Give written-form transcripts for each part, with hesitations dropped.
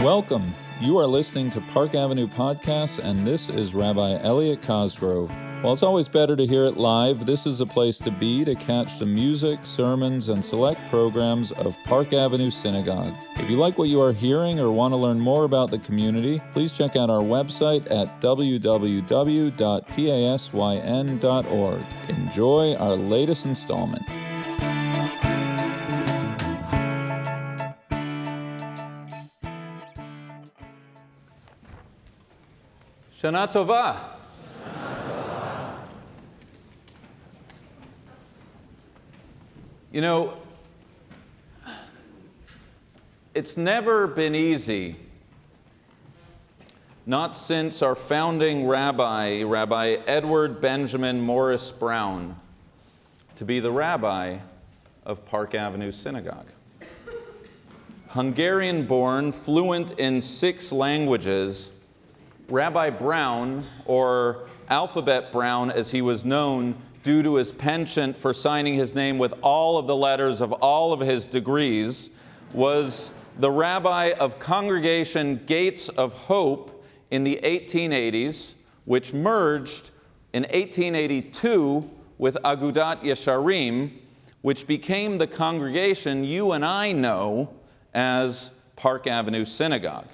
Welcome. You are listening to Park Avenue Podcasts, and this is Rabbi Elliot Cosgrove. While it's always better to hear it live, this is a place to be to catch the music, sermons, and select programs of Park Avenue Synagogue. If you like what you are hearing or want to learn more about the community, please check out our website at www.pasyn.org. Enjoy our latest installment. Shana Tova. You know, it's never been easy, not since our founding rabbi, Rabbi Edward Benjamin Morris Brown, to be the rabbi of Park Avenue Synagogue. Hungarian-born, fluent in 6 languages, Rabbi Brown, or Alphabet Brown as he was known due to his penchant for signing his name with all of the letters of all of his degrees, was the rabbi of Congregation Gates of Hope in the 1880s, which merged in 1882 with Agudat Yesharim, which became the congregation you and I know as Park Avenue Synagogue.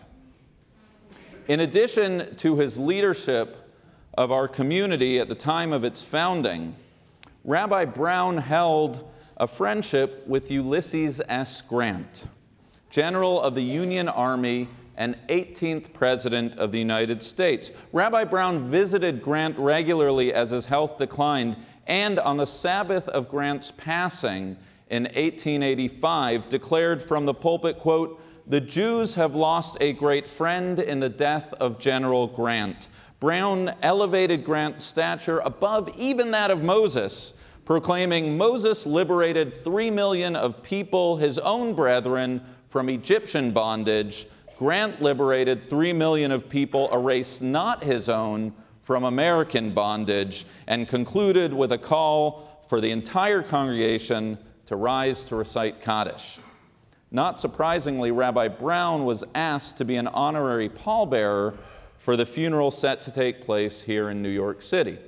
In addition to his leadership of our community at the time of its founding, Rabbi Brown held a friendship with Ulysses S. Grant, General of the Union Army and 18th President of the United States. Rabbi Brown visited Grant regularly as his health declined, and on the Sabbath of Grant's passing in 1885, declared from the pulpit, quote, "The Jews have lost a great friend in the death of General Grant." Brown elevated Grant's stature above even that of Moses, proclaiming Moses liberated 3 million of people, his own brethren, from Egyptian bondage. Grant liberated 3 million of people, a race not his own, from American bondage, and concluded with a call for the entire congregation to rise to recite Kaddish. Not surprisingly, Rabbi Brown was asked to be an honorary pallbearer for the funeral set to take place here in New York City.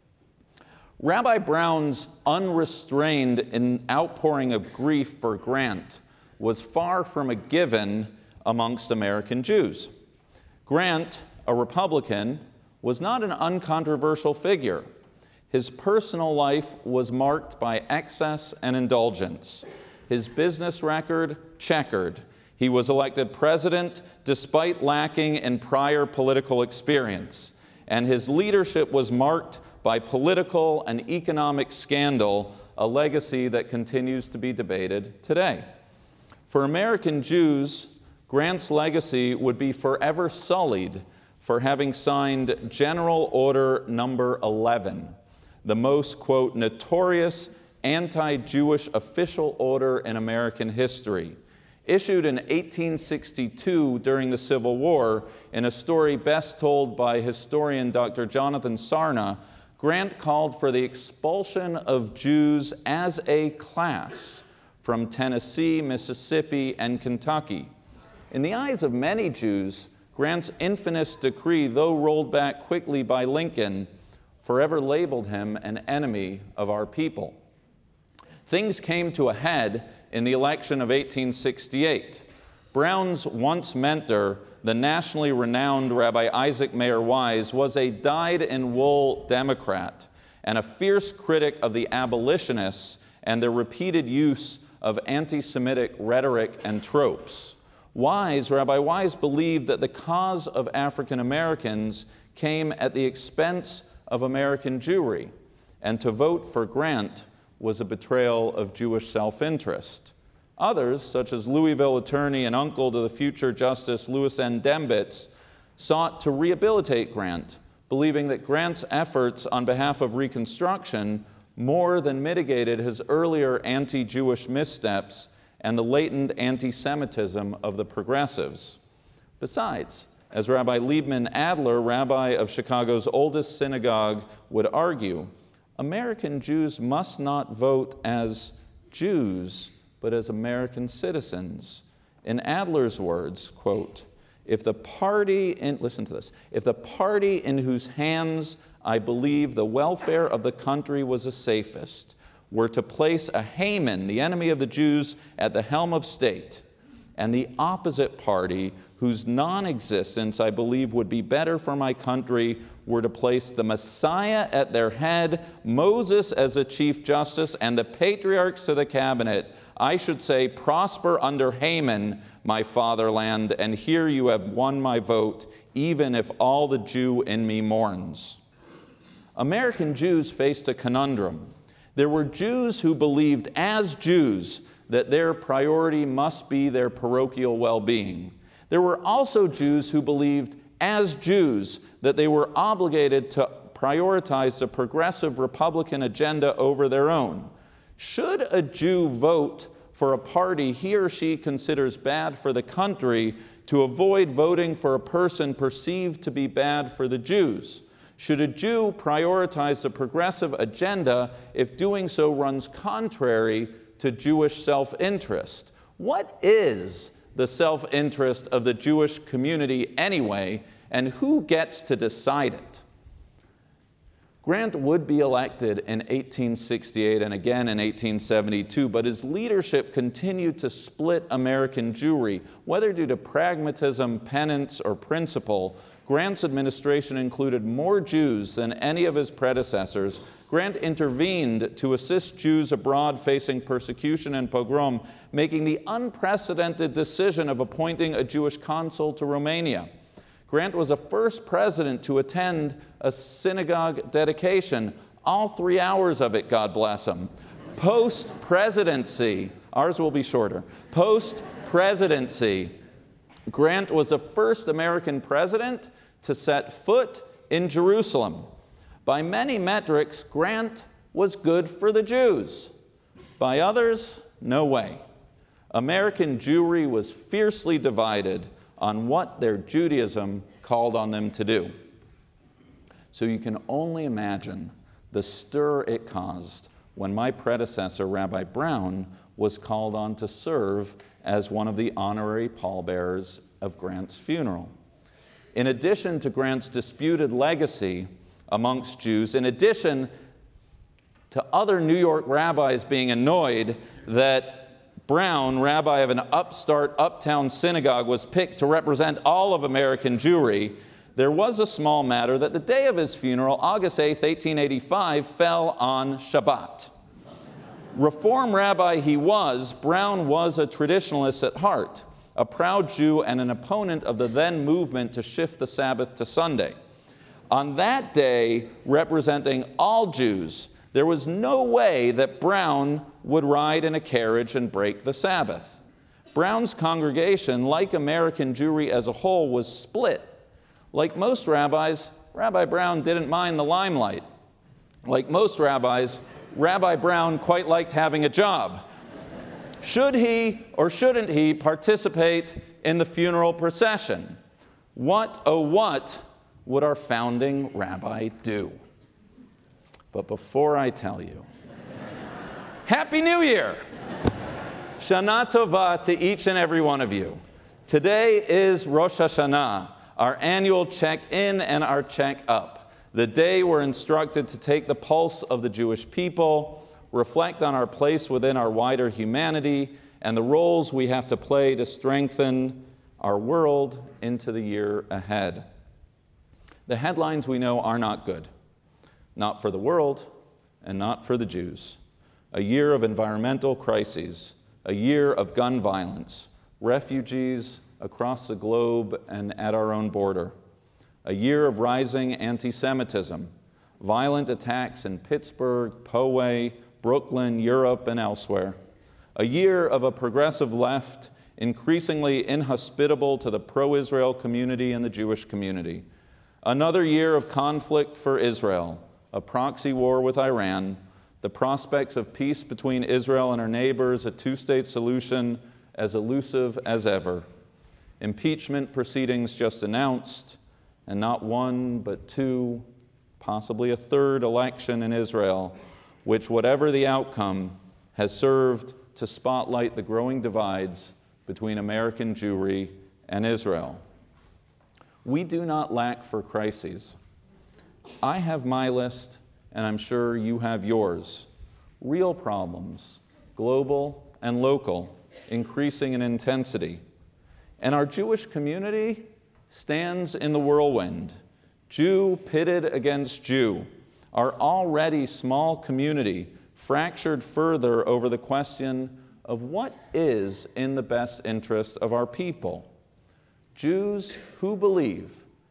Rabbi Brown's unrestrained outpouring of grief for Grant was far from a given amongst American Jews. Grant, a Republican, was not an uncontroversial figure. His personal life was marked by excess and indulgence. His business record, checkered. He was elected president despite lacking in prior political experience. And his leadership was marked by political and economic scandal, a legacy that continues to be debated today. For American Jews, Grant's legacy would be forever sullied for having signed General Order Number 11, the most, quote, notorious anti-Jewish official order in American history, issued in 1862 during the Civil War. In a story best told by historian Dr. Jonathan Sarna, Grant called for the expulsion of Jews as a class from Tennessee, Mississippi, and Kentucky. In the eyes of many Jews, Grant's infamous decree, though rolled back quickly by Lincoln, forever labeled him an enemy of our people. Things came to a head in the election of 1868. Brown's once mentor, the nationally renowned Rabbi Isaac Mayer Wise, was a dyed-in-wool Democrat and a fierce critic of the abolitionists and their repeated use of anti-Semitic rhetoric and tropes. Rabbi Wise believed that the cause of African Americans came at the expense of American Jewry, and to vote for Grant was a betrayal of Jewish self-interest. Others, such as Louisville attorney and uncle to the future Justice Louis N. Dembitz, sought to rehabilitate Grant, believing that Grant's efforts on behalf of Reconstruction more than mitigated his earlier anti-Jewish missteps and the latent anti-Semitism of the progressives. Besides, as Rabbi Liebman Adler, rabbi of Chicago's oldest synagogue, would argue, American Jews must not vote as Jews, but as American citizens. In Adler's words, quote, listen to this, if the party in whose hands I believe the welfare of the country was the safest were to place a Haman, the enemy of the Jews, at the helm of state, and the opposite party, whose non-existence I believe would be better for my country, were to place the Messiah at their head, Moses as a chief justice, and the patriarchs to the cabinet, I should say, prosper under Haman, my fatherland, and here you have won my vote, even if all the Jew in me mourns. American Jews faced a conundrum. There were Jews who believed, as Jews, that their priority must be their parochial well-being. There were also Jews who believed, as Jews, that they were obligated to prioritize the progressive Republican agenda over their own. Should a Jew vote for a party he or she considers bad for the country to avoid voting for a person perceived to be bad for the Jews? Should a Jew prioritize the progressive agenda if doing so runs contrary to Jewish self-interest? What is the self-interest of the Jewish community anyway, and who gets to decide it? Grant would be elected in 1868 and again in 1872, but his leadership continued to split American Jewry. Whether due to pragmatism, penance, or principle, Grant's administration included more Jews than any of his predecessors. Grant intervened to assist Jews abroad facing persecution and pogrom, making the unprecedented decision of appointing a Jewish consul to Romania. Grant was the first president to attend a synagogue dedication, all 3 hours of it, God bless him. Post-presidency, ours will be shorter. Post-presidency, Grant was the first American president to set foot in Jerusalem. By many metrics, Grant was good for the Jews. By others, no way. American Jewry was fiercely divided on what their Judaism called on them to do. So you can only imagine the stir it caused when my predecessor, Rabbi Brown, was called on to serve as one of the honorary pallbearers of Grant's funeral. In addition to Grant's disputed legacy amongst Jews, in addition to other New York rabbis being annoyed that Brown, rabbi of an upstart uptown synagogue, was picked to represent all of American Jewry, there was a small matter that the day of his funeral, August 8, 1885, fell on Shabbat. Reform rabbi he was, Brown was a traditionalist at heart, a proud Jew and an opponent of the then movement to shift the Sabbath to Sunday. On that day, representing all Jews, there was no way that Brown would ride in a carriage and break the Sabbath. Brown's congregation, like American Jewry as a whole, was split. Like most rabbis, Rabbi Brown didn't mind the limelight. Like most rabbis, Rabbi Brown quite liked having a job. Should he or shouldn't he participate in the funeral procession? What, oh what, would our founding rabbi do? But before I tell you, Happy New Year! Shana Tova to each and every one of you. Today is Rosh Hashanah, our annual check-in and our check-up, the day we're instructed to take the pulse of the Jewish people, reflect on our place within our wider humanity, and the roles we have to play to strengthen our world into the year ahead. The headlines we know are not good. Not for the world, and not for the Jews. A year of environmental crises, a year of gun violence, refugees across the globe and at our own border, a year of rising anti-Semitism, violent attacks in Pittsburgh, Poway, Brooklyn, Europe, and elsewhere, a year of a progressive left increasingly inhospitable to the pro-Israel community and the Jewish community, another year of conflict for Israel, a proxy war with Iran, the prospects of peace between Israel and her neighbors, a two-state solution as elusive as ever, impeachment proceedings just announced, and not one but two, possibly a third election in Israel, which, whatever the outcome, has served to spotlight the growing divides between American Jewry and Israel. We do not lack for crises. I have my list, and I'm sure you have yours. Real problems, global and local, increasing in intensity. And our Jewish community stands in the whirlwind. Jew pitted against Jew. Our already small community fractured further over the question of what is in the best interest of our people. Jews who believe,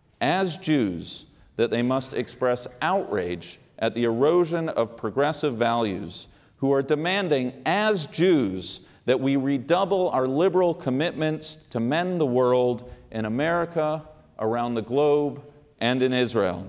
as Jews, that they must express outrage at the erosion of progressive values, who are demanding, as Jews, that we redouble our liberal commitments to mend the world in America, around the globe, and in Israel.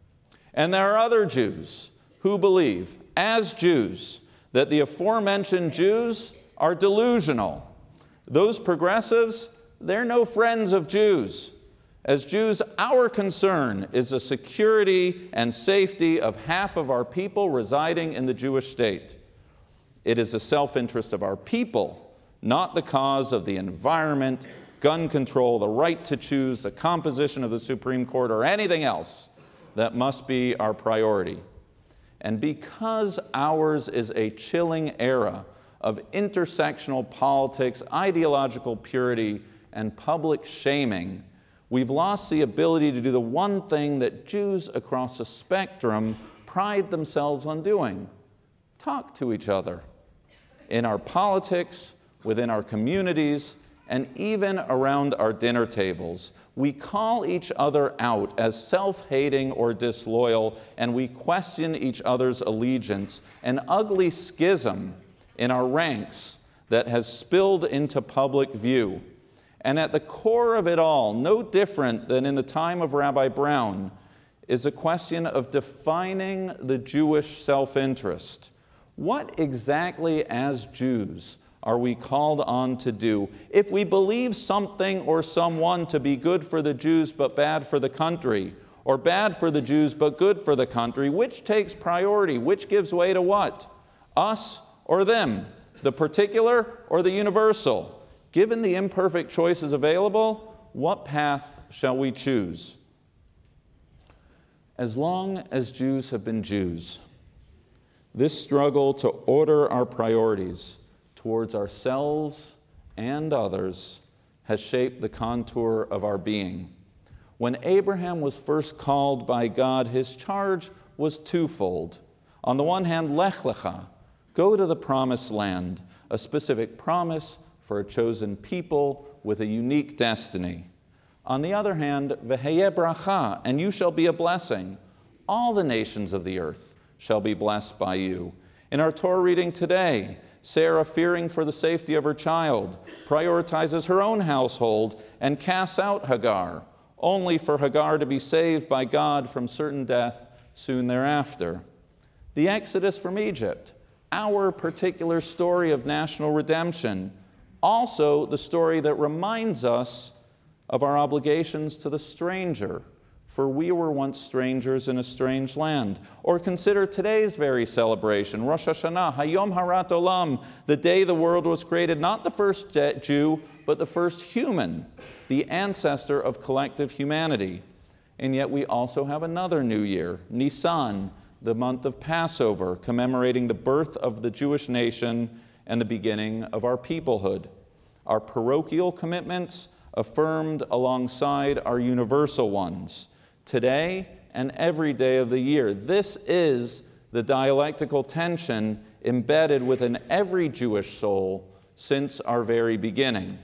And there are other Jews who believe, as Jews, that the aforementioned Jews are delusional. Those progressives, they're no friends of Jews. As Jews, our concern is the security and safety of half of our people residing in the Jewish state. It is the self-interest of our people, not the cause of the environment, gun control, the right to choose, the composition of the Supreme Court, or anything else that must be our priority. And because ours is a chilling era of intersectional politics, ideological purity, and public shaming, we've lost the ability to do the one thing that Jews across the spectrum pride themselves on doing: talk to each other. In our politics, within our communities, and even around our dinner tables, we call each other out as self-hating or disloyal, and we question each other's allegiance, an ugly schism in our ranks that has spilled into public view. And at the core of it all, no different than in the time of Rabbi Brown, is a question of defining the Jewish self-interest. What exactly, as Jews, are we called on to do? If we believe something or someone to be good for the Jews but bad for the country, or bad for the Jews but good for the country, which takes priority? Which gives way to what? Us or them? The particular or the universal? Given the imperfect choices available, what path shall we choose? As long as Jews have been Jews, this struggle to order our priorities towards ourselves and others has shaped the contour of our being. When Abraham was first called by God, his charge was twofold. On the one hand, Lech Lecha, go to the promised land, a specific promise for a chosen people with a unique destiny. On the other hand, Veheye Bracha, and you shall be a blessing. All the nations of the earth shall be blessed by you. In our Torah reading today, Sarah, fearing for the safety of her child, prioritizes her own household and casts out Hagar, only for Hagar to be saved by God from certain death soon thereafter. The Exodus from Egypt, our particular story of national redemption, also the story that reminds us of our obligations to the stranger, for we were once strangers in a strange land. Or consider today's very celebration, Rosh Hashanah, Hayom Harat Olam, the day the world was created, not the first Jew, but the first human, the ancestor of collective humanity. And yet we also have another new year, Nisan, the month of Passover, commemorating the birth of the Jewish nation and the beginning of our peoplehood. Our parochial commitments affirmed alongside our universal ones, today and every day of the year. This is the dialectical tension embedded within every Jewish soul since our very beginning.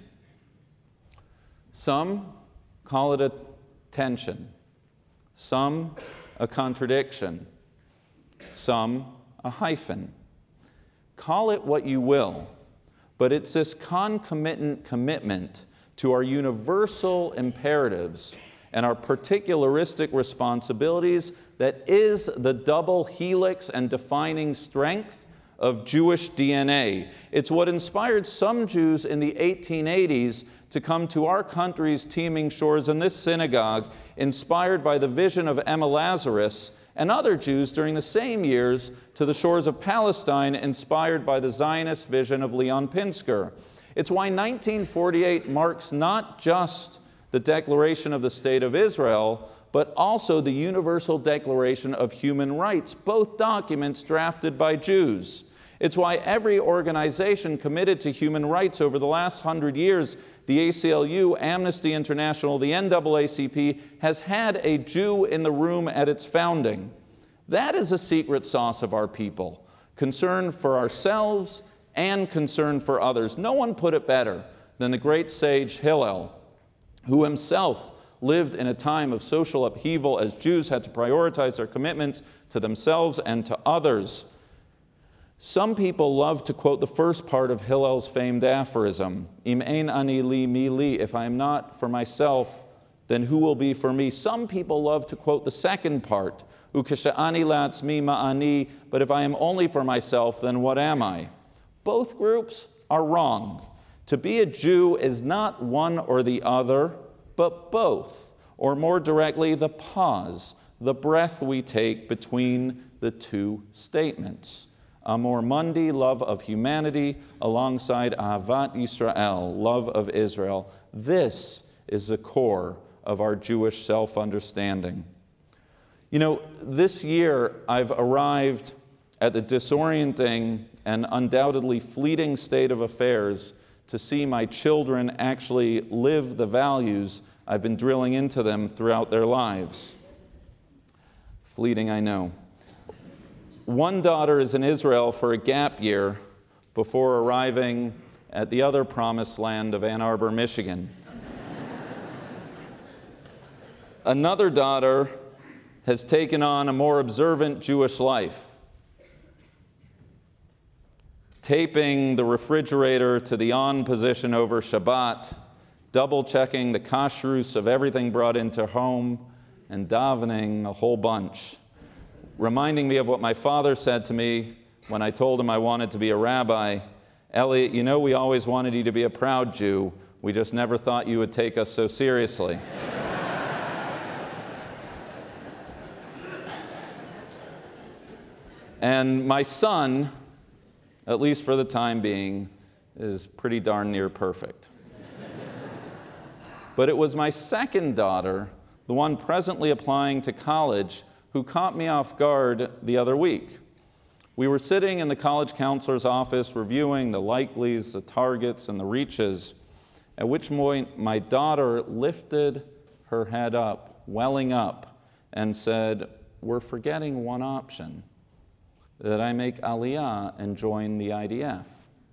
Some call it a tension, some a contradiction, some a hyphen. Call it what you will, but it's this concomitant commitment to our universal imperatives and our particularistic responsibilities that is the double helix and defining strength of Jewish DNA. It's what inspired some Jews in the 1880s to come to our country's teeming shores in this synagogue, inspired by the vision of Emma Lazarus, and other Jews during the same years to the shores of Palestine, inspired by the Zionist vision of Leon Pinsker. It's why 1948 marks not just the Declaration of the State of Israel, but also the Universal Declaration of Human Rights, both documents drafted by Jews. It's why every organization committed to human rights over the last 100 years, the ACLU, Amnesty International, the NAACP, has had a Jew in the room at its founding. That is a secret sauce of our people, concern for ourselves and concern for others. No one put it better than the great sage Hillel, who himself lived in a time of social upheaval as Jews had to prioritize their commitments to themselves and to others. Some people love to quote the first part of Hillel's famed aphorism, Im ein ani li mi li, if I am not for myself, then who will be for me? Some people love to quote the second part, Ukesha'ani la'atzmi ma'ani, but if I am only for myself, then what am I? Both groups are wrong. To be a Jew is not one or the other, but both, or more directly, the pause, the breath we take between the two statements. Amor Mundi, love of humanity, alongside Ahavat Yisrael, love of Israel. This is the core of our Jewish self-understanding. You know, this year I've arrived at the disorienting and undoubtedly fleeting state of affairs to see my children actually live the values I've been drilling into them throughout their lives. Fleeting, I know. One daughter is in Israel for a gap year before arriving at the other promised land of Ann Arbor, Michigan. Another daughter has taken on a more observant Jewish life, taping the refrigerator to the on position over Shabbat, double-checking the kashrus of everything brought into home, and davening a whole bunch, reminding me of what my father said to me when I told him I wanted to be a rabbi. Elliot, you know we always wanted you to be a proud Jew. We just never thought you would take us so seriously. And my son, at least for the time being, is pretty darn near perfect. But it was my second daughter, the one presently applying to college, who caught me off guard the other week. We were sitting in the college counselor's office reviewing the likelies, the targets, and the reaches, at which point my daughter lifted her head up, welling up, and said, "We're forgetting one option, that I make Aliyah and join the IDF."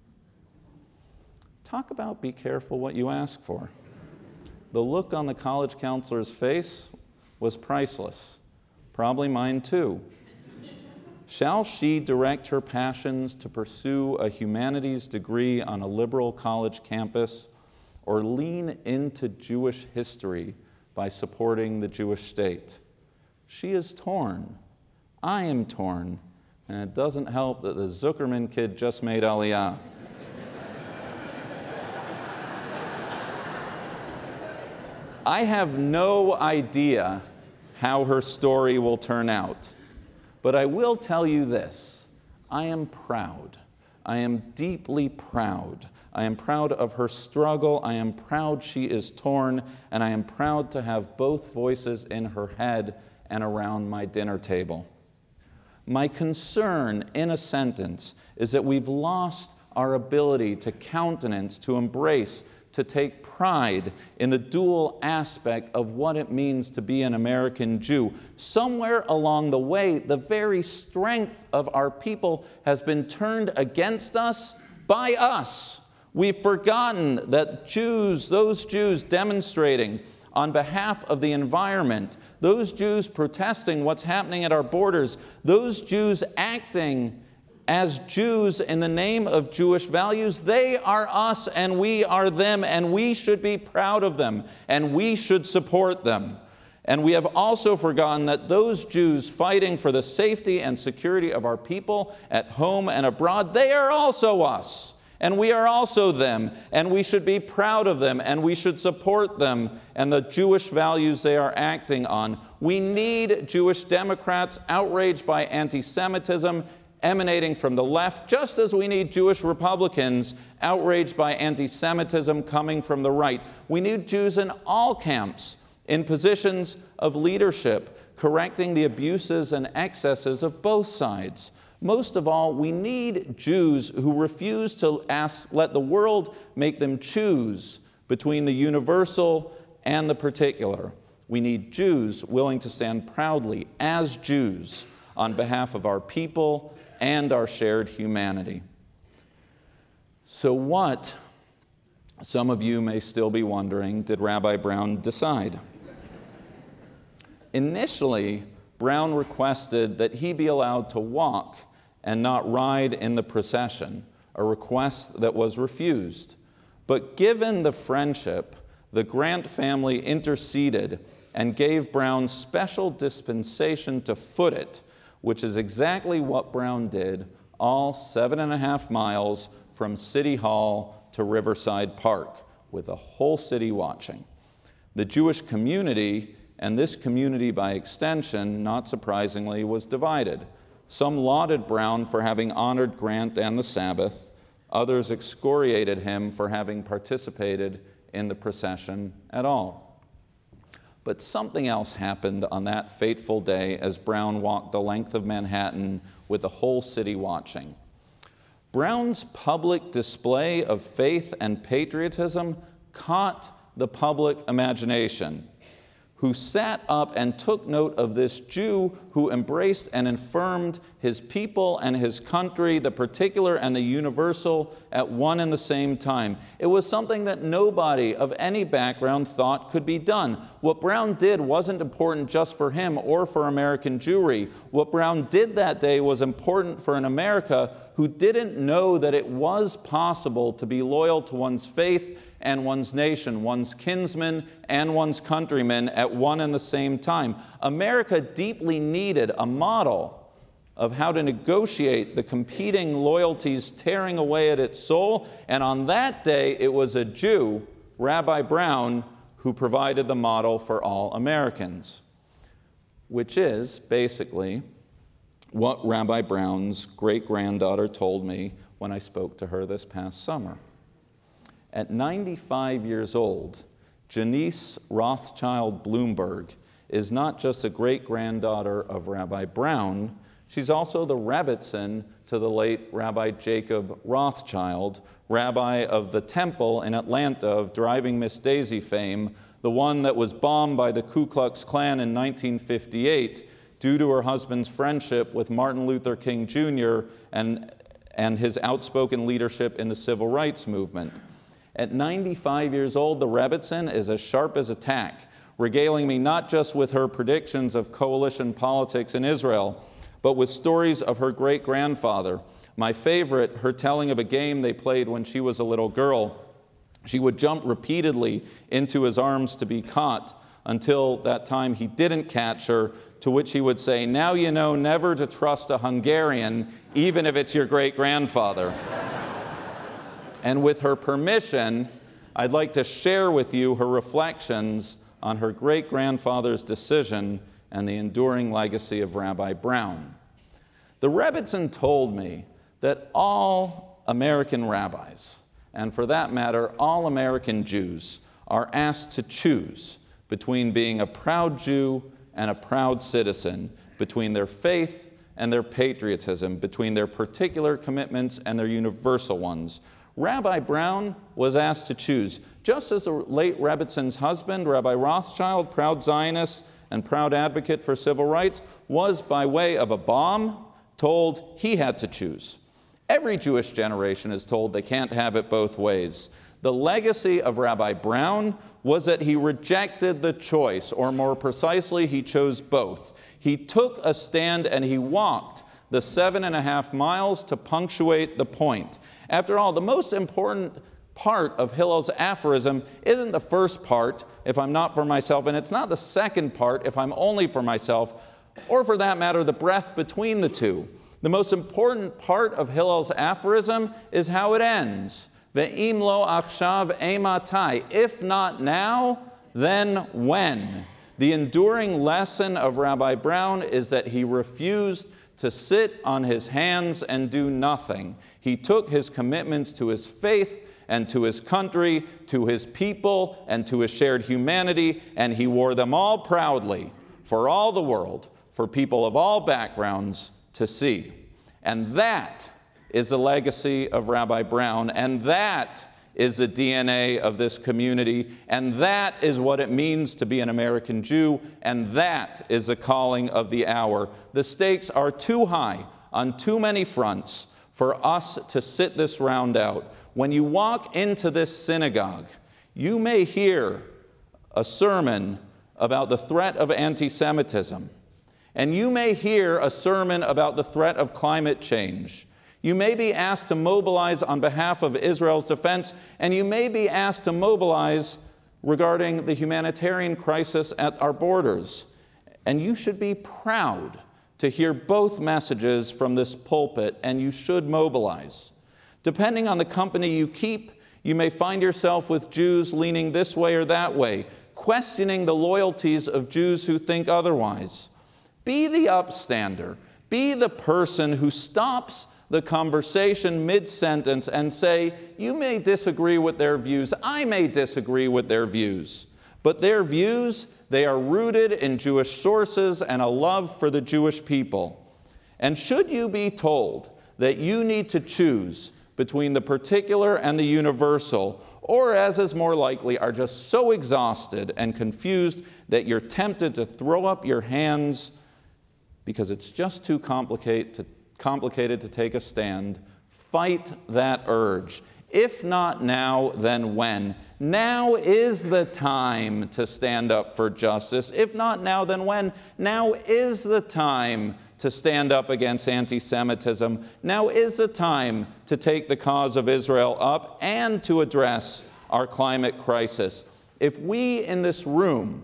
Talk about be careful what you ask for. The look on the college counselor's face was priceless. Probably mine too. Shall she direct her passions to pursue a humanities degree on a liberal college campus, or lean into Jewish history by supporting the Jewish state? She is torn. I am torn. And it doesn't help that the Zuckerman kid just made Aliyah. I have no idea how her story will turn out, but I will tell you this. I am proud. I am deeply proud. I am proud of her struggle. I am proud she is torn, and I am proud to have both voices in her head and around my dinner table. My concern, in a sentence, is that we've lost our ability to countenance, to embrace, to take pride in the dual aspect of what it means to be an American Jew. Somewhere along the way, the very strength of our people has been turned against us by us. We've forgotten that Jews, those Jews demonstrating on behalf of the environment, those Jews protesting what's happening at our borders, those Jews acting as Jews in the name of Jewish values, they are us and we are them, and we should be proud of them and we should support them. And we have also forgotten that those Jews fighting for the safety and security of our people at home and abroad, they are also us. And we are also them, and we should be proud of them, and we should support them and the Jewish values they are acting on. We need Jewish Democrats outraged by anti-Semitism emanating from the left, just as we need Jewish Republicans outraged by anti-Semitism coming from the right. We need Jews in all camps, in positions of leadership, correcting the abuses and excesses of both sides. Most of all, we need Jews who refuse to let the world make them choose between the universal and the particular. We need Jews willing to stand proudly as Jews on behalf of our people and our shared humanity. So what, some of you may still be wondering, did Rabbi Brown decide? Initially, Brown requested that he be allowed to walk and not ride in the procession, a request that was refused. But given the friendship, the Grant family interceded and gave Brown special dispensation to foot it, which is exactly what Brown did, all 7.5 miles from City Hall to Riverside Park, with the whole city watching. The Jewish community, and this community by extension, not surprisingly, was divided. Some lauded Brown for having honored Grant and the Sabbath. Others excoriated him for having participated in the procession at all. But something else happened on that fateful day as Brown walked the length of Manhattan with the whole city watching. Brown's public display of faith and patriotism caught the public imagination, who sat up and took note of this Jew who embraced and affirmed his people and his country, the particular and the universal, at one and the same time. It was something that nobody of any background thought could be done. What Brown did wasn't important just for him or for American Jewry. What Brown did that day was important for an America who didn't know that it was possible to be loyal to one's faith and one's nation, one's kinsmen and one's countrymen at one and the same time. America deeply needed a model of how to negotiate the competing loyalties tearing away at its soul, and on that day it was a Jew, Rabbi Brown, who provided the model for all Americans, which is basically what Rabbi Brown's great-granddaughter told me when I spoke to her this past summer. At 95 years old, Janice Rothschild Bloomberg is not just a great-granddaughter of Rabbi Brown, she's also the Rebbitzin to the late Rabbi Jacob Rothschild, rabbi of the temple in Atlanta of Driving Miss Daisy fame, the one that was bombed by the Ku Klux Klan in 1958 due to her husband's friendship with Martin Luther King Jr. and his outspoken leadership in the civil rights movement. At 95 years old, the Rebbitzin is as sharp as a tack, regaling me not just with her predictions of coalition politics in Israel, but with stories of her great-grandfather. My favorite, her telling of a game they played when she was a little girl. She would jump repeatedly into his arms to be caught until that time he didn't catch her, to which he would say, "Now you know never to trust a Hungarian, even if it's your great-grandfather." And with her permission, I'd like to share with you her reflections on her great-grandfather's decision and the enduring legacy of Rabbi Brown. The Rebbitzin told me that all American rabbis, and for that matter, all American Jews, are asked to choose between being a proud Jew and a proud citizen, between their faith and their patriotism, between their particular commitments and their universal ones. Rabbi Brown was asked to choose. Just as the late Rebbitzin's husband, Rabbi Rothschild, proud Zionist and proud advocate for civil rights, was, by way of a bomb, told he had to choose. Every Jewish generation is told they can't have it both ways. The legacy of Rabbi Brown was that he rejected the choice, or more precisely, he chose both. He took a stand and he walked the 7.5 miles to punctuate the point. After all, the most important part of Hillel's aphorism isn't the first part, if I'm not for myself, and it's not the second part, if I'm only for myself, or for that matter, the breath between the two. The most important part of Hillel's aphorism is how it ends. Ve'im lo achshav ematai. If not now, then when? The enduring lesson of Rabbi Brown is that he refused to sit on his hands and do nothing. He took his commitments to his faith and to his country, to his people, and to his shared humanity, and he wore them all proudly for all the world, for people of all backgrounds to see. And that is the legacy of Rabbi Brown, and that is the DNA of this community, and that is what it means to be an American Jew, and that is the calling of the hour. The stakes are too high on too many fronts for us to sit this round out. When you walk into this synagogue, you may hear a sermon about the threat of anti-Semitism, and you may hear a sermon about the threat of climate change. You may be asked to mobilize on behalf of Israel's defense, and you may be asked to mobilize regarding the humanitarian crisis at our borders. And you should be proud to hear both messages from this pulpit, and you should mobilize. Depending on the company you keep, you may find yourself with Jews leaning this way or that way, questioning the loyalties of Jews who think otherwise. Be the upstander. Be the person who stops the conversation mid-sentence and say, you may disagree with their views, I may disagree with their views, but their views, they are rooted in Jewish sources and a love for the Jewish people. And should you be told that you need to choose between the particular and the universal, or as is more likely, are just so exhausted and confused that you're tempted to throw up your hands because it's just too complicated to take a stand, fight that urge. If not now, then when? Now is the time to stand up for justice. If not now, then when? Now is the time to stand up against anti-Semitism. Now is the time to take the cause of Israel up and to address our climate crisis. If we in this room,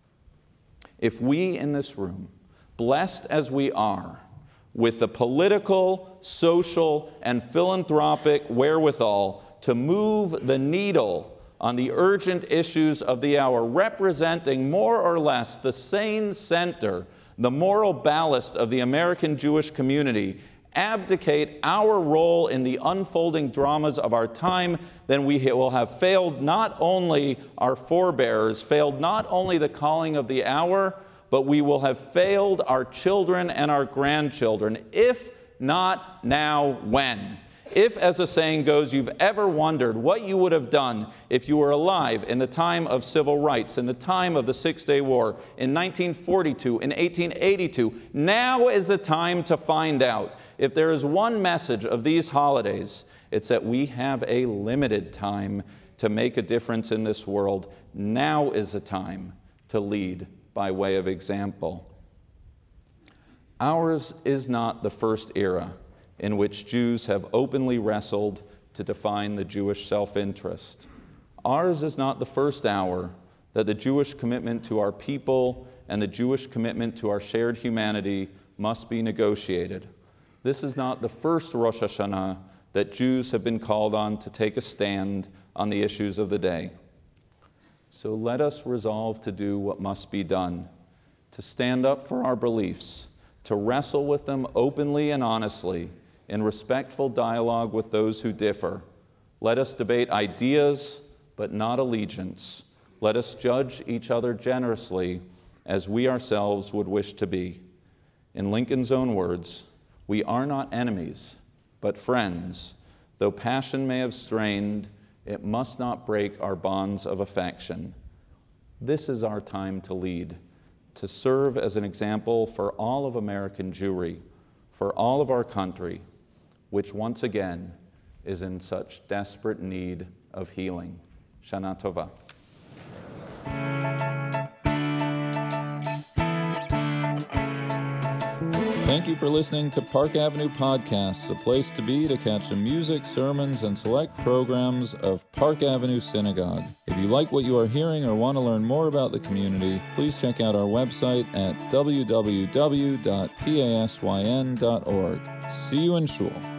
blessed as we are, with the political, social, and philanthropic wherewithal to move the needle on the urgent issues of the hour, representing more or less the sane center, the moral ballast of the American Jewish community, abdicate our role in the unfolding dramas of our time, then we will have failed not only our forebears, failed not only the calling of the hour, but we will have failed our children and our grandchildren. If not now, when? If, as the saying goes, you've ever wondered what you would have done if you were alive in the time of civil rights, in the time of the Six-Day War, in 1942, in 1882, now is the time to find out. If there is one message of these holidays, it's that we have a limited time to make a difference in this world. Now is the time to lead by way of example. Ours is not the first era in which Jews have openly wrestled to define the Jewish self-interest. Ours is not the first hour that the Jewish commitment to our people and the Jewish commitment to our shared humanity must be negotiated. This is not the first Rosh Hashanah that Jews have been called on to take a stand on the issues of the day. So let us resolve to do what must be done, to stand up for our beliefs, to wrestle with them openly and honestly, in respectful dialogue with those who differ. Let us debate ideas, but not allegiance. Let us judge each other generously as we ourselves would wish to be. In Lincoln's own words, we are not enemies, but friends. Though passion may have strained, it must not break our bonds of affection. This is our time to lead, to serve as an example for all of American Jewry, for all of our country, which once again is in such desperate need of healing. Shana Tova. Thank you for listening to Park Avenue Podcasts, a place to be to catch the music, sermons, and select programs of Park Avenue Synagogue. If you like what you are hearing or want to learn more about the community, please check out our website at www.pasyn.org. See you in Shul.